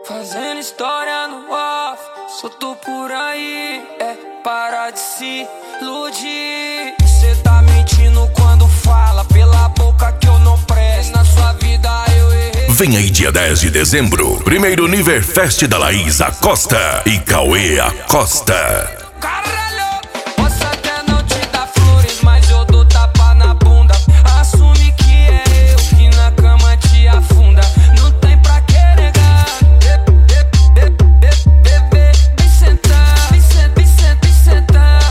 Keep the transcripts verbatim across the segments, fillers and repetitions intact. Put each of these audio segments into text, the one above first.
Fazendo história no off, solto por aí, é parar de se iludir. Cê tá mentindo quando fala pela boca que eu não presto. Na sua vida eu errei. Vem aí dia dez de dezembro, primeiro Niverfest da Laís Acosta e Cauê Acosta. Caralho, posso até não te dar flores, mas eu dou tapa na bunda. Assume que é eu que na cama te afunda. Não tem pra que negar. Bebê, vem sentar, vem sentar, vem sentar, vem sentar.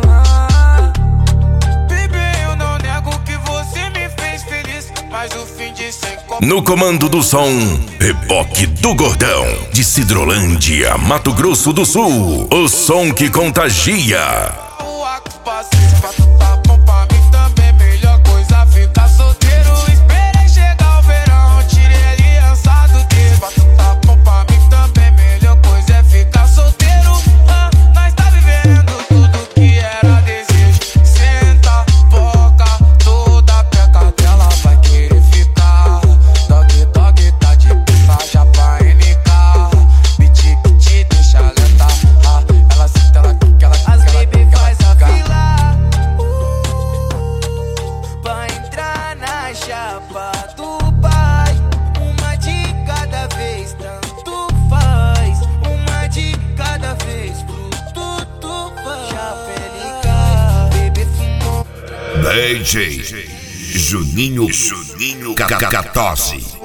Bebê, eu não nego que você me fez feliz, mas o fim de sem copo. No comando do som, Reboque do Gordão, de Sidrolândia, Mato Grosso do Sul. O som que contagia. O Acos passeio pra tu tá bom pra mim também. Melhor coisa ficar solteiro. Esperei chegar o verão, tirei a aliança do dedo. Pra tu tá bom pra mim também. Melhor coisa é ficar solteiro. Ah, nós tá vivendo tudo que era desejo. Senta, boca, toda peca dela vai querer ficar. Dog, dog, tá de pista já pra N K. Beat que te deixa lenta. Ah, ela senta, ela quica, ela quica, ela quica, ela quica. Pra entrar na chapa do pai, uma de cada vez, tanto faz. Uma de cada vez, pro tudo vai. Chapa ele cai, bebê fumou. D J Juninho Juninho Cacatosse.